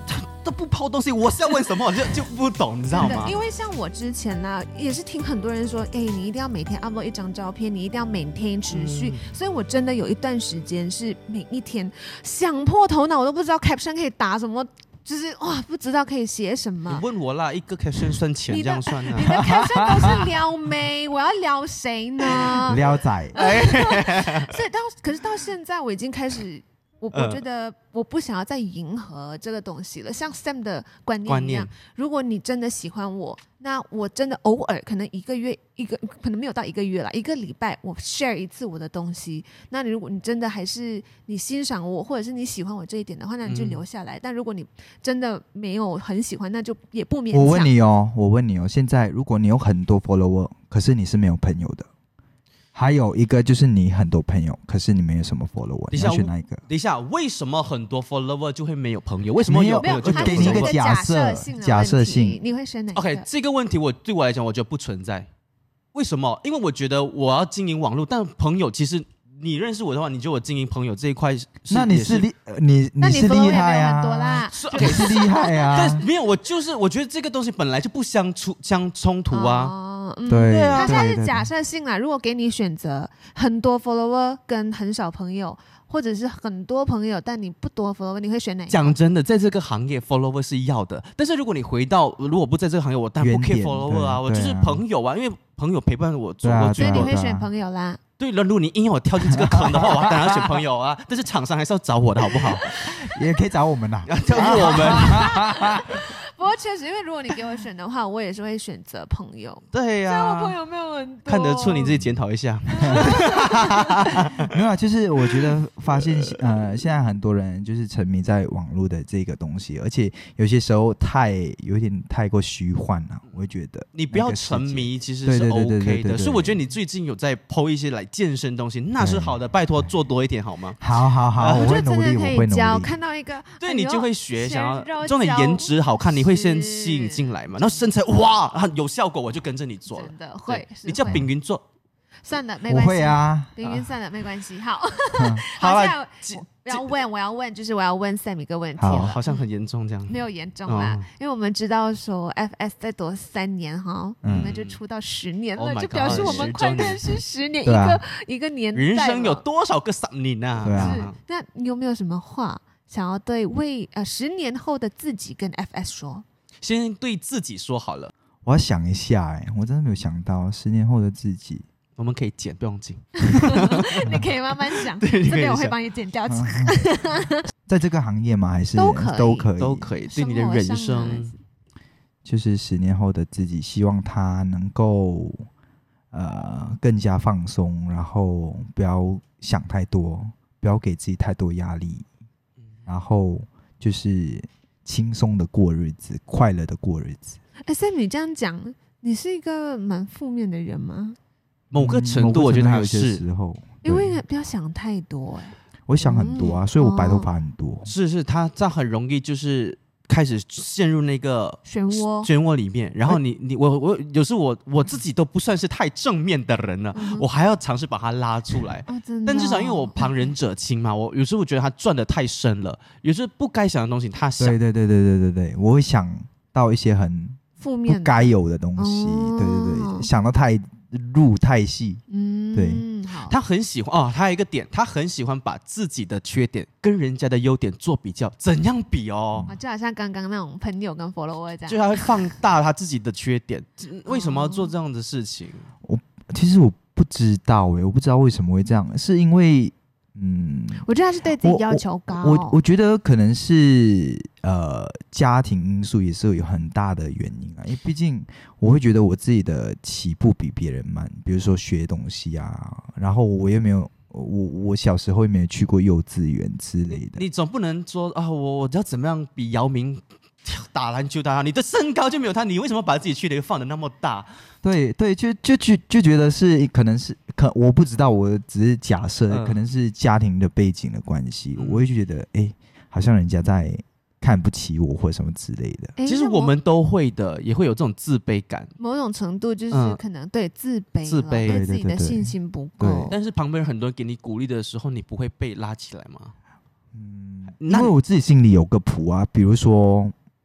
都不抛东西，我是要问什么就就不懂，你知道吗？ 因为像我之前呢、啊，也是听很多人说，哎，你一定要每天 upload 一张照片，你一定要每天持续、嗯。所以我真的有一段时间是每一天想破头脑，我都不知道 caption 可以打什么。就是哇，不知道可以写什么。 你问我啦，一个 caption 算钱这样算啊？ 你的 caption 都是撩妹，我要撩谁呢？ 撩仔。 所以到可是到现在，我已经开始，我我觉得我不想要再迎合这个东西了。像 Sam 的观念一样，如果你真的喜欢我，那我真的偶尔可能一个月一个，可能没有到一个月啦，一个礼拜我 share 一次我的东西。那你如果你真的还是你欣赏我，或者是你喜欢我这一点的话，那你就留下来。嗯、但如果你真的没有很喜欢，那就也不勉强。 我问你哦，我问你哦，现在如果你有很多 follower， 可是你是没有朋友的。还有一个就是你很多朋友，可是你没有什么 follower， 你要选哪一个？ 等一下，为什么很多 follower 就会没有朋友？为什么有朋友就没有 follower？ 给你一个假设，假设性， 你会选哪一个 ？OK， 这个问题我对我来讲，我觉得不存在。为什么？因为我觉得我要经营网络，但朋友其实你认识我的话，你觉得我经营朋友这一块， 那你是厉你你是厉害啊， 多啦， 你是厉害啊。 但没有，我就是我觉得这个东西本来就不相出相冲突啊。 哦嗯、 对啊， 它现在是假设性啦。如果给你选择，很多 follower 跟很少朋友，或者是很多朋友但你不多 follower， 你会选哪一个？ 讲真的，在这个行业 follower 是要的，但是如果你回到如果不在这个行业，我当然不 care follower 啊，我就是朋友啊，因为朋友陪伴我做过最多的。 所以你会选朋友啦。 对了，如果你硬要我跳进这个坑的话，我当然要选朋友啊。但是厂商还是要找我的好不好？ 也可以找我们啦， 找我们。 不过确实，因为如果你给我选的话，我也是会选择朋友。 对呀、 啊，虽然我朋友没有很多， 看得出你自己检讨一下。 没有啊，就是我觉得发现呃，现在很多人就是沉迷在网络的这个东西，而且有些时候太有点太过虚幻了。我会觉得你不要沉迷，其实是 OK 的。所以我觉得你最近有在 po 一些来健身东西，那是好的。拜托做多一点好吗？ 好好好，我会努力，我会努力。 看到一个， 对你就会学，想要重点颜值好看，你会先吸引进来嘛。然后身材哇有效果，我就跟着你做了。 真的会， 你叫炳云做。 算了，没关系。 我会啊， 炳云算了，没关系。好，好，现在我要问，我要问，就是我要问 Sam 一个问题了。 好像很严重这样。 没有严重啦，哦、因为我们知道说 F S 再多三年哈，我们就出到十年了， oh、 就表示我们快认识十年，一个、 啊、一个年代。 人生有多少个十年啊？ 对啊。 是，那你有没有什么话想要对未呃十年后的自己跟 F S 说？ 先对自己说好了。 我要想一下、欸，哎，我真的没有想到十年后的自己。 我们可以剪，不用紧。 你可以慢慢想，这边我会帮你剪掉。 在这个行业吗？还是都可以， 都可以， 都可以。对你的人生， 就是十年后的自己，希望他能够呃更加放松，然后不要想太多，不要给自己太多压力，然后就是轻松的过日子，快乐的过日子。 哎 ，Sam， 你这样讲，你是一个蛮负面的人吗？ 某个程度，我觉得他有些时候， 因为不要想太多、欸，哎， 我想很多啊，嗯、所以我白头发很多。 哦、是是，他这样很容易就是开始陷入那个漩涡漩涡里面，然后你你我我有时候我我自己都不算是太正面的人了，嗯、我还要尝试把他拉出来。 哦真的哦、 但至少因为我旁人者清嘛，我有时候我觉得他转得太深了，有时候不该想的东西他想。 对对对对对对对，我会想到一些很负面不该有的东西。哦、对对对，想到太。入太细， 嗯， 对， 他很喜欢哦。他有一个点，他很喜欢把自己的缺点跟人家的优点做比较，怎样比哦？ 啊、就好像刚刚那种朋友跟 follower 这样， 就他会放大他自己的缺点。为什么要做这样的事情？ 我其实我不知道哎、欸，我不知道为什么会这样，是因为嗯， 我觉得他是对自己要求高。 我 我, 我觉得可能是呃家庭因素也是有很大的原因啊，因为毕竟我会觉得我自己的起步比别人慢，比如说学东西啊，然后我也没有我我小时候也没有去过幼稚园之类的。 你, 你总不能说啊，我我要怎么样比姚明打篮球打，你的身高就没有他，你为什么把自己缺点放得那么大？ 对对，就就就就觉得是可能是可我不知道，我只是假设、嗯、可能是家庭的背景的关系，嗯、我会觉得哎，好像人家在看不起我或什么之类的。 其实我们都会的，也会有这种自卑感， 某种程度就是可能对自卑、嗯、 自卑对自己的信心不够。 但是旁边很多人给你鼓励的时候，你不会被拉起来吗？ 嗯，因为我自己心里有个谱啊，比如说。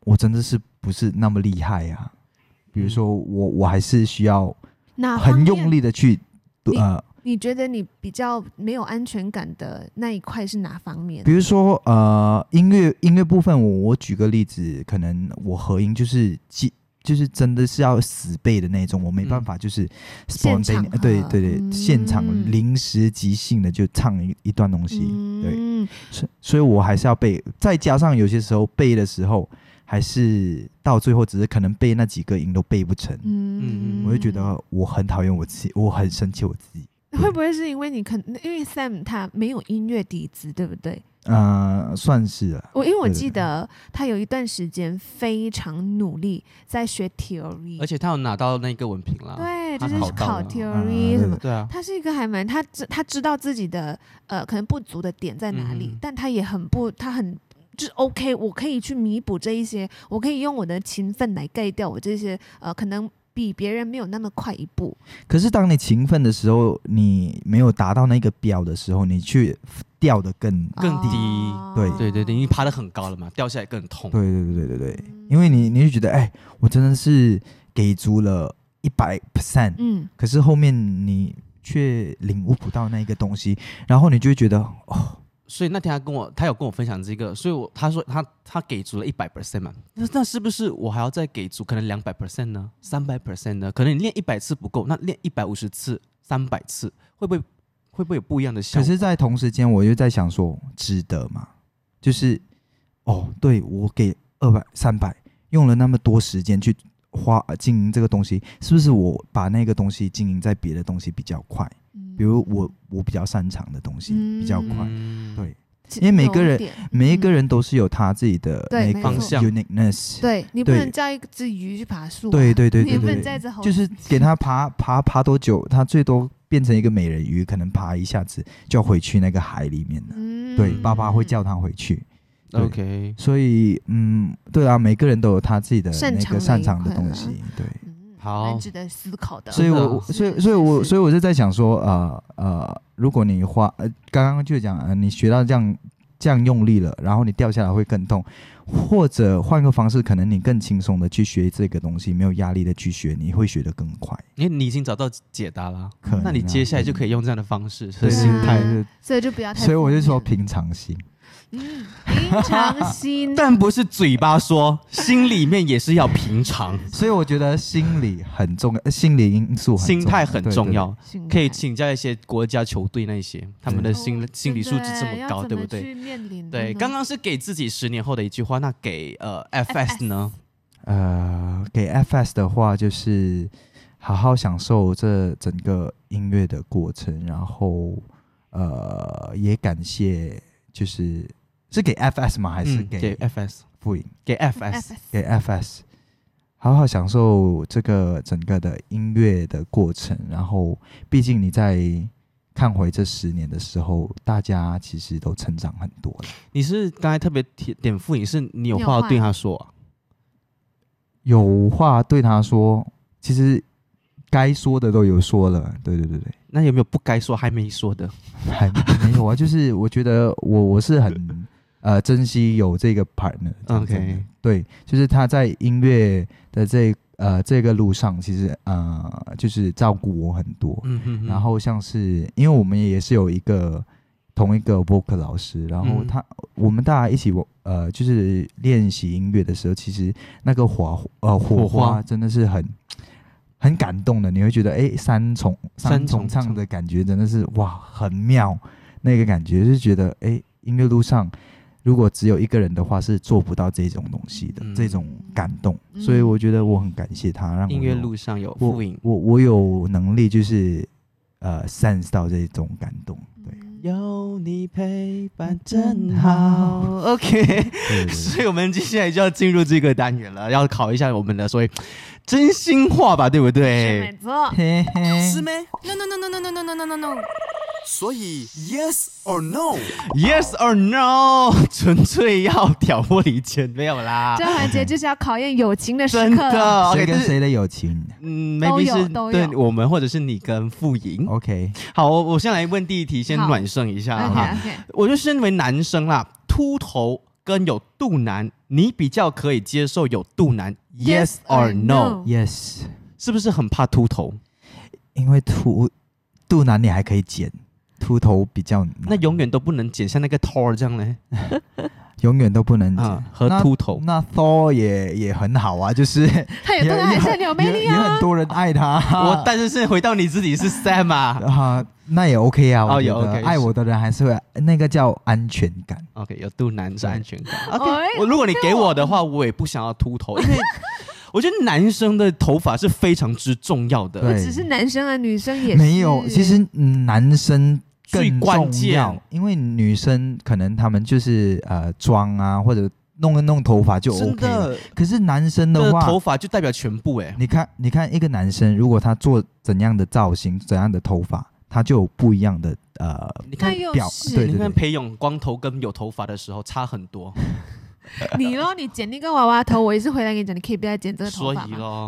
我真的是不是那么厉害啊。比如说我我还是需要很用力的去呃。 你觉得你比较没有安全感的那一块是哪方面？ 比如说，呃，音乐音乐部分我，我举个例子，可能我合音就是就是真的是要死背的那种，我没办法，就是 spontaneous，、嗯、对对对、嗯，现场临时即兴的就唱 一, 一段东西，嗯、对，所所以我还是要背，再加上有些时候背的时候，还是到最后只是可能背那几个音都背不成，嗯，我就觉得我很讨厌我自己，我很生气我自己。 会不会是因为你可能因为 Sam 他没有音乐底子，对不对？ 呃，算是啊。 我因为我记得他有一段时间非常努力在学 theory， 而且他有拿到那个文凭啦。 对，就是考 theory 什么。 对啊， 他是一个还蛮他他知道自己的呃可能不足的点在哪里，嗯、但他也很不他很。就是 OK， 我可以去弥补这一些，我可以用我的勤奋来盖掉我这些呃可能。比别人没有那么快一步， 可是当你勤奋的时候，你没有达到那个标的时候，你去掉得更更低， 哦、 对对对对，你爬得很高了嘛，掉下来更痛。 对对对对对对，因为你你就觉得，哎，我真的是给足了一百 percent， 嗯，可是后面你却领悟不到那个东西，然后你就会觉得，哦。 所以那天他跟我，他有跟我分享这个，所以我他说他他给足了一百 percent 嘛，那那是不是我还要再给足可能两百 percent 呢，三百 percent 呢？可能你练一百次不够，那练一百五十次、三百次，会不会会不会有不一样的效果？ 可是，在同时间，我就在想说，值得吗？就是哦，对我给二百、三百，用了那么多时间去花经营这个东西，是不是我把那个东西经营在别的东西比较快？比如我我比较擅长的东西、嗯、比较快，对，因为每个人每一个人都是有他自己的那个方向 uniqueness， 对，你不能叫一只鱼去爬树、啊， 对对对对对， 你不能叫一只猴子， 就是给他爬爬爬多久，他最多变成一个美人鱼，可能爬一下子就要回去那个海里面了，嗯、对，爸爸会叫他回去。 OK， 所以嗯，对啊，每个人都有他自己的那个擅长的东西，对。 好， 值得思考的。 所以我，所以，所以我，所以我是在想说，呃呃，如果你花，呃，刚刚就讲，呃，你学到这样这样用力了，然后你掉下来会更痛，或者换个方式，可能你更轻松的去学这个东西，没有压力的去学，你会学得更快。 因为你已经找到解答了， 可能、啊， 那你接下来就可以用这样的方式和心态， 啊、所以就不要太。 所以我就说平常心。 嗯，平常心， 但不是嘴巴说，心里面也是要平常。 所以我觉得心理很重要，心理因素很重要， 心态很重要。 对对对， 可以请教一些国家球队那些，他们的心心理素质这么高，对不对？对，刚刚是给自己十年后的一句话，那给呃 F S 呢？ 呃，给 F S 的话就是好好享受这整个音乐的过程，然后呃也感谢就是。是给 F S 吗？还是给、嗯、 给 F S 复印？ 给 F S， 给 F S， 好好享受这个整个的音乐的过程。然后，毕竟你在看回这十年的时候，大家其实都成长很多了。 你是刚才特别点复印，是你有话要对他说、啊？ 有话对他说，其实该说的都有说了。对对对对。 那有没有不该说还没说的？ 还没有啊，就是我觉得我我是很。呃，珍惜有这个 partner，OK， 对，就是他在音乐的这呃这个路上，其实呃就是照顾我很多，嗯哼哼，然后像是因为我们也是有一个同一个 vocal 老师，然后他、嗯、我们大家一起呃就是练习音乐的时候，其实那个火呃火花真的是很很感动的，你会觉得哎三重三重唱的感觉真的是哇很妙，那个感觉就是觉得哎音乐路上。如果只有一个人的话，是做不到这种东西的，嗯、这种感动、嗯，所以我觉得我很感谢他，让我音乐路上有复印， 我 我, 我有能力就是呃 sense 到这种感动，对， 有你陪伴真好 ，OK， 对对对，所以我们接下来就要进入这个单元了，要考一下我们的所谓真心话吧，对不对？ 是没错， 嘿嘿， 是没 ？No no no no no no no no no no。 所以 yes or no yes or no 纯粹要挑拨离间，没有啦。 这环节就是要考验友情的时刻，真的。 谁跟谁的友情？ 嗯 ，maybe 是对我们，或者是你跟傅莹。 OK， 好，我我先来问第一题，先暖身一下哈。 Okay, okay. 我就身为男生啦，秃头跟有肚腩，你比较可以接受有肚腩 ？Yes or no？ Yes， 是不是很怕秃头？ 因为秃肚腩你还可以剪，秃头比较难， 那永远都不能剪，像那个 Thor 这样嘞， 永远都不能剪、 啊、和秃头。 那, 那 Thor 也也很好啊，就是他也对他还是很有魅力啊， 也, 也, 也很多人爱他。 我但是是回到你自己是 Sam 啊， 啊，那也 OK 啊， 哦也 OK， 爱我的人还是会那个叫安全感。 OK， 有肚腩是安全感。 OK， 我如果你给我的话，我也不想要秃头，因为我觉得男生的头发是非常之重要的。 不只是男生啊，女生也是。 没有，其实、嗯、男生更最关键， 因为女生可能他们就是呃妆啊，或者弄一弄头发就 OK 了。可是男生的话， 头发就代表全部哎、欸。 你看，你看一个男生，如果他做怎样的造型、怎样的头发，他就有不一样的呃， 你看表，对对对， 你看裴勇光头跟有头发的时候差很多。 你咯，你剪那个娃娃头，我也是回来跟你讲，你可以不要剪这个头发吗？ 所以咯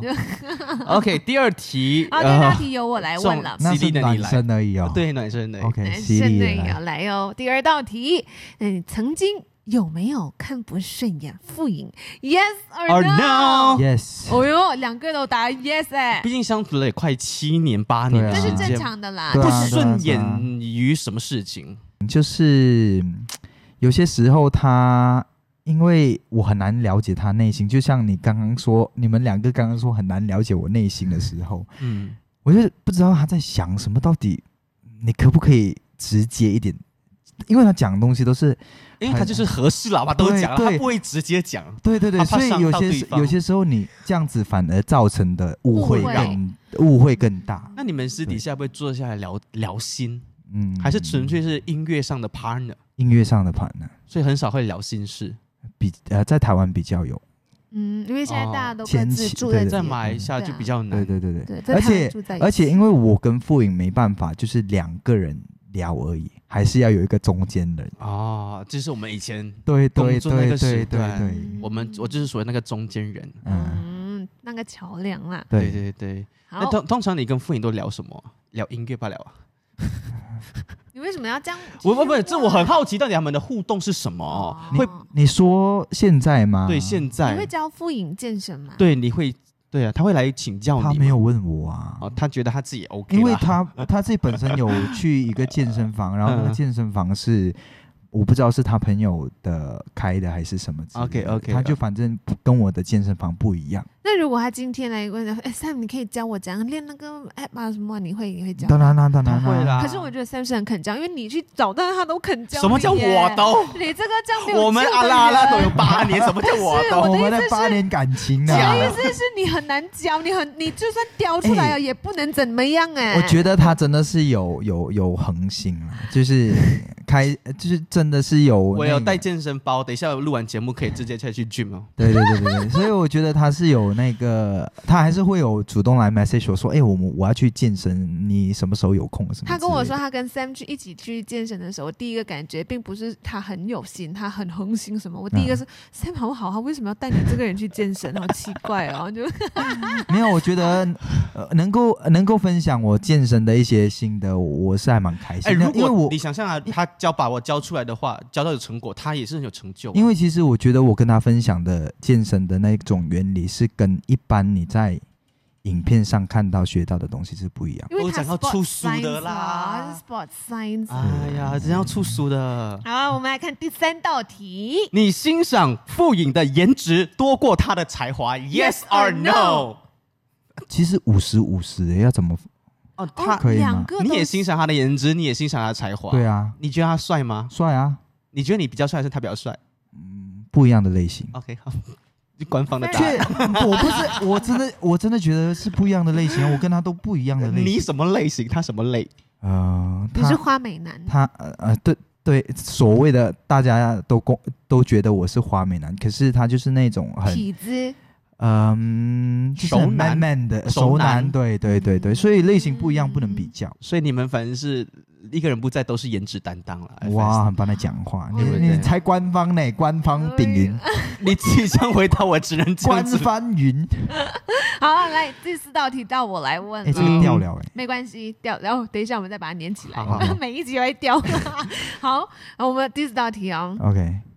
，OK， 第二题， 啊，第二题由我来问了， 那是暖身而已哦， 对，暖身的 ，OK， 男生的也要来哦。第二道题，那你曾经有没有看不顺眼傅颖 ？Yes or no？Yes。 哦哟，两个都答 yes 哎、欸。 毕竟相处了也快七年八年， 这、啊、是正常的啦。 不顺眼于什么事情？ 就是有些时候他。因为我很难了解他内心，就像你刚刚说，你们两个刚刚说很难了解我内心的时候，嗯，我就不知道他在想什么。到底你可不可以直接一点？因为他讲的东西都是， 因为他就是和事佬嘛，都讲了，他不会直接讲。 对对对，所以有些有些时候你这样子反而造成的误会更误会更大。 那你们私底下会不会坐下来聊聊心？嗯，还是纯粹是音乐上的 partner？ 音乐上的 partner， 所以很少会聊心事。 比呃，在台湾比较有， 嗯，因为现在大家都各自住在、 哦、在马来西亚就比较难， 对对对对， 对而且而且因为我跟傅颖没办法，就是两个人聊而已，还是要有一个中间人哦，这是我们以前对对对对对对对， 我们我就是属于那个中间人， 嗯，那个桥梁啦， 对对对。那通通常你跟傅颖都聊什么？聊音乐罢了啊。 你为什么要这样？ 我不不，这我很好奇，到底他们的互动是什么？哦、 会你说现在吗？ 对，现在你会教傅颖健身吗？ 对，你会对啊，他会来请教你。 他没有问我啊， 哦，他觉得他自己 OK， 因为他他自己本身有去一个健身房，然后那个健身房是。我不知道是他朋友的开的还是什么之类的 OK OK， 他就反正跟我的健身房不一样。 那如果他今天来问，哎 Sam， 你可以教我怎样练那个 app 啊什么？你会你会教？ 当然啦，当然会啦。 可是我觉得 Sam 是很肯教，因为你去找，但是他都肯教。 什么叫我都？ 你这个这样没有。 我们阿拉阿拉都有八年，什么叫我都？ 我们的八年感情啊。 我的意思是你很难教，你很你就算雕出来了，也不能怎么样哎。 我觉得他真的是有有有恒心啊，就是开就是真的是有。 我有带健身包，等一下录完节目可以直接再去 gym 哦。 对对对对对，所以我觉得他是有那个，他还是会有主动来 message 我说，哎、欸，我们我要去健身，你什么时候有空什么？ 他跟我说，他跟 Sam 去一起去健身的时候，第一个感觉并不是他很有心，他很恒心什么。我第一个是、嗯、Sam 好不好？他为什么要带你这个人去健身？好奇怪哦，就没有，我觉得、呃、能够能够分享我健身的一些心得，我是还蛮开心的。 欸、如果因为我你想象啊，他教把我教出来的话，教到有成果，他也是很有成就。 因为其实我觉得我跟他分享的健身的那种原理是跟一般你在影片上看到学到的东西是不一样。 因为他要出书的啦， 他是 Sport Science。 哎呀，真要出书的。 好，我们来看第三道題。 你欣賞傅穎的顏值多過他的才華 ？Yes or no？ 其實五十五十，要怎麼？ 哦，他可以嗎？ 你也欣賞他的顏值，你也欣賞他的才華。 對啊。 你覺得他帥嗎？ 帥啊。 你覺得你比較帥，還是他比較帥？ 嗯，不一樣的類型。 OK， 好。官方的答案， 我不是，我真的，我真的覺得是不一樣的類型，我跟他都不一樣的類型。 你什麼類型？他什麼類？ 呃， 你是花美男。 他呃，對對，所謂的大家都公都覺得我是花美男，可是他就是那種很痞子。 嗯，就是很 man man 的熟男，對對對對，所以類型不一樣，不能比較。 所以你們反正是一個人不在，都是顏值擔當了。 哇，很幫他講話，你你才官方呢，官方丙雲， 你自己這樣回答我，只能這樣子。 官方雲。 好，來第四道題到我來問。 哎，這個掉了哎。 沒關係，掉，然後等一下我們再把它粘起來。 好好好每一集會掉。好，我們第四道題哦。 OK。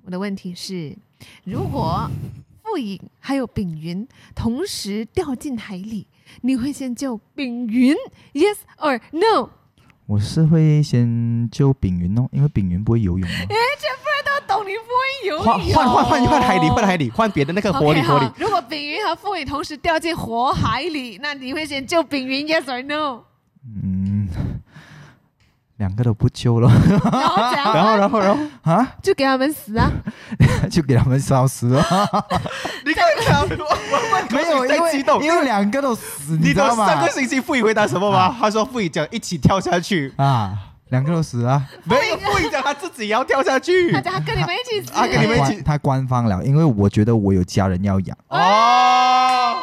我的问题是，如果傅颖还有炳云同时掉进海里，你会先救炳云 ？Yes or no？ 我是会先救炳云哦，因为炳云不会游泳哦。 哎，全部人都懂你不会游泳。 换换换换换海里，换海里，换别的那个火里 okay, 火里。 如果炳云和傅颖同时掉进火海里，那你会先救炳云 ？Yes or no？ 嗯，两个都不救了。 然后怎样？ 然后然后然后啊， 就给他们死啊！ 就给他们烧死了。 你看看，我我没有，因为在激动， 因为两个都死，你你知道知道吗？ 上个星期傅颖回答什么吗？他说傅颖讲一起跳下去啊，两个都死了。 没有，傅颖讲他自己也要跳下去。 他讲他跟你们一起死， 啊跟你们一起他官他官方了，因为我觉得我有家人要养。 哦。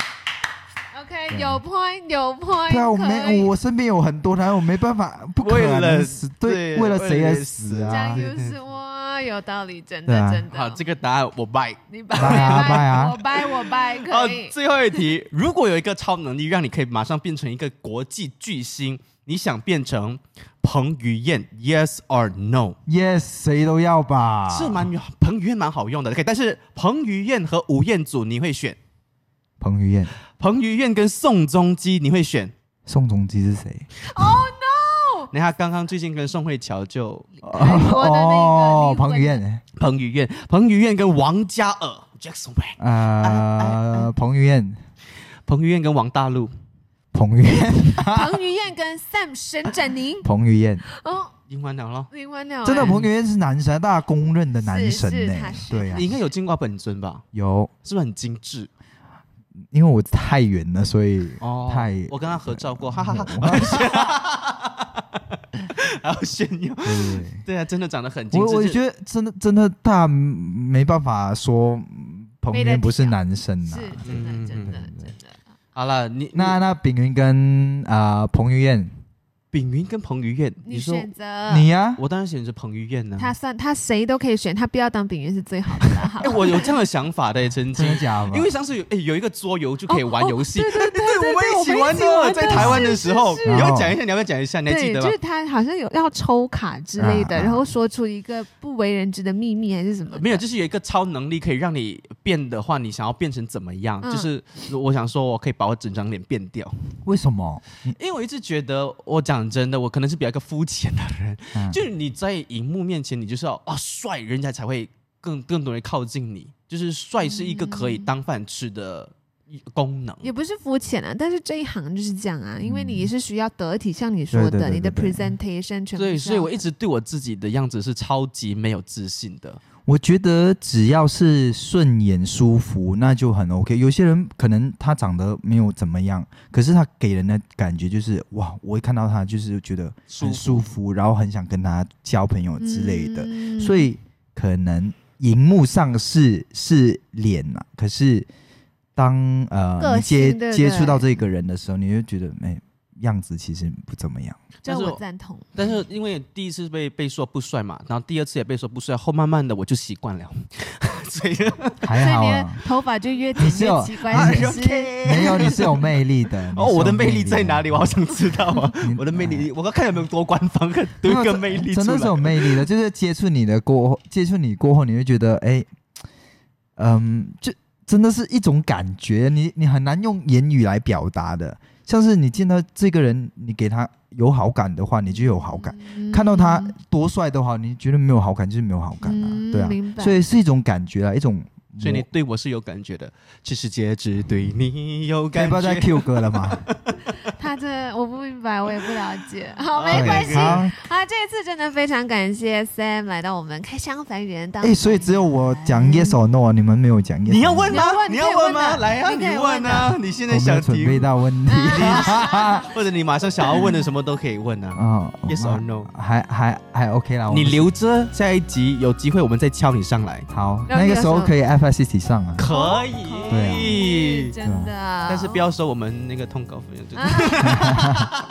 OK， 有 point 有 point。 对啊，我没我身边有很多人，我没办法，不可能死，对，为了谁而死这啊样？就是哇，有道理，真对啊的真的。 好，这个答案我 buy。 你掰掰啊掰啊我掰我掰， 好可以。， 最后一题，如果有一个超能力让你可以马上变成一个国际巨星，你想变成彭于晏 ？Yes or no？ Yes， 谁都要吧？ 是蛮彭于晏蛮好用的，可以。但是彭于晏和吴彦祖你会选？ 彭于晏、 彭于晏跟宋仲基你会选？ 宋仲基是谁？ Oh no！ 你看刚刚最近跟宋慧乔就韩国的那个哦， 离婚彭于晏， 彭于晏，彭于晏跟王嘉尔 Jackson Wang， 呃，彭于晏， 彭于晏跟王大陆， 彭于晏， 彭于晏跟 Sam 沈展宁。 彭于晏， 哦， 赢完了咯。 另外两真的，彭于晏是男神，大家公认的男神呢是是他。是对啊你，应该有见过本尊吧？ 有， 是不是很精致？ 因为我太远了，所以哦太我跟他合照过，哈哈哈， 我还要炫耀。 对对对对啊，真的长得很精致。就我我觉得真的真的大没办法说彭于晏不是男生是呐。 真的嗯真的嗯真的。 好了，你那那炳云跟啊彭于晏， 炳云跟彭于晏， 你说选择你呀？ 我当然选择彭于晏呢。 他算他谁都可以选，他不要当炳云是最好的啦。好哎，我有这样的想法的，曾经真的。假的？ 因为上次有哎有一个桌游就可以玩游戏， 哦哦对对对对我们一起玩对我们一起玩的的，在台湾的时候， 是是你要讲一下，你要不要讲一下？你还记对， 得吗就是？他好像有要抽卡之类的， 啊啊然后说出一个不为人知的秘密还是什么的？ 没有，就是有一个超能力可以让你变的话，你想要变成怎么样？ 嗯就是我想说，我可以把我整张脸变掉。 为什么？ 因为我一直觉得，我讲真的，我可能是比较一个肤浅的人， 嗯就是你在荧幕面前，你就是要啊帅，人家才会更更多人靠近你。就是帅是一个可以当饭吃的功能。 也不是肤浅啊，但是这一行就是这样啊，因为你也是需要得体，像你说对对的，你的对对对 presentation 全部对， 是要所以我一直对我自己的样子是超级没有自信的。 我觉得只要是顺眼舒服，那就很 OK。有些人可能他长得没有怎么样，可是他给人的感觉就是哇，我一看到他就是觉得很舒服，然后很想跟他交朋友之类的。 嗯所以可能荧幕上是是脸呐、可是当呃个你接性对不对接触到这个人的时候，你就觉得哎、样子其实不怎么样。 这但是我赞同。 但是因为第一次被被说不帅嘛，然后第二次也被说不帅，后慢慢的我就习惯了，所以还好所以你的啊， 头发就越剪你是有越奇怪， 啊是不是？ 没有，你是有魅力的。 哦，我的魅力在哪里？我好想想知道啊！ 你我的魅力，我要看有没有多官方，看多一个魅力出来。 真的是有魅力的，就是接触你的过后，接触你过后，你会觉得哎，嗯，就真的是一种感觉，你你很难用言语来表达的。像是你见到这个人，你给他有好感的话，你就有好感； 嗯看到他多帅的话，你觉得没有好感就是没有好感啊， 嗯对啊明，白所以是一种感觉啊，一种。 所以你对我是有感觉的，这世界只对你有可以感不要再觉。 Q 歌了吗？ 他这我不明白，我也不了解。好， 好没关系。 好， 啊，这一次真的非常感谢 Sam 来到我们开箱凡人当中。 哎，所以只有我讲 yes or no，你们没有讲 yes or no。 你要问吗你要？问你要问吗？ 你可以问的来啊， 你可以你问啊！你现在想我没有准备题， 到问题。 或者你马上想要问的什么都可以问啊。 哦 Yes or no？ 还还还 OK 啦。我们你留着下一集有机会我们再敲你上来， 好， 然后那个那个时候时候可以 F S 一起上啊。 可以。 对啊真的， 但是不要收我们那个通告费用。就是啊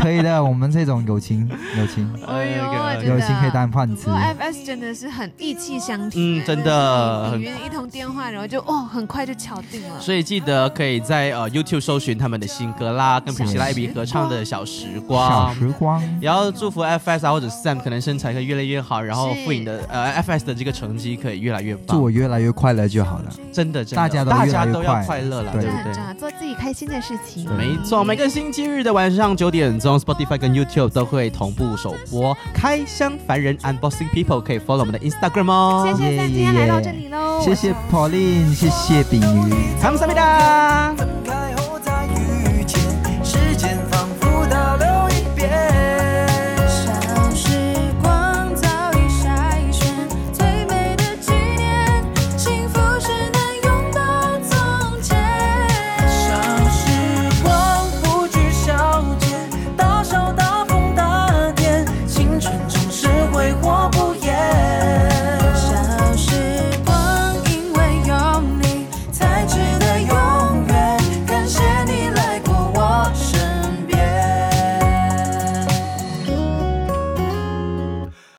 可以的，我们这种友情友情哎呦，真的友情可以当饭吃做。F S 真的是很意气相挺， 嗯，真的， 你约一通电话，然后就哦，很快就敲定了。 所以记得可以在呃 YouTube 搜寻他们的新歌啦，跟普希拉一比合唱的小时光。 小时光， 也要祝福 F S 啊或者 Sam 可能身材可以越来越好，然后傅颖的呃 F S 的这个成绩可以越来越棒。 祝我越来越快乐就好了。 真的，真的， 大家都大越来越家都要快快乐了，对不对？ 做自己开心的事情。 没错，每个星期日的晚上九点钟 ，Spotify 跟 YouTube 都会同步首播《开箱凡人 Unboxing People》，可以 follow 我们的 Instagram 哦。 谢谢 Sam 今天来到这里喽， 谢谢 Pauline， 谢谢炳瑜， 감사합니다。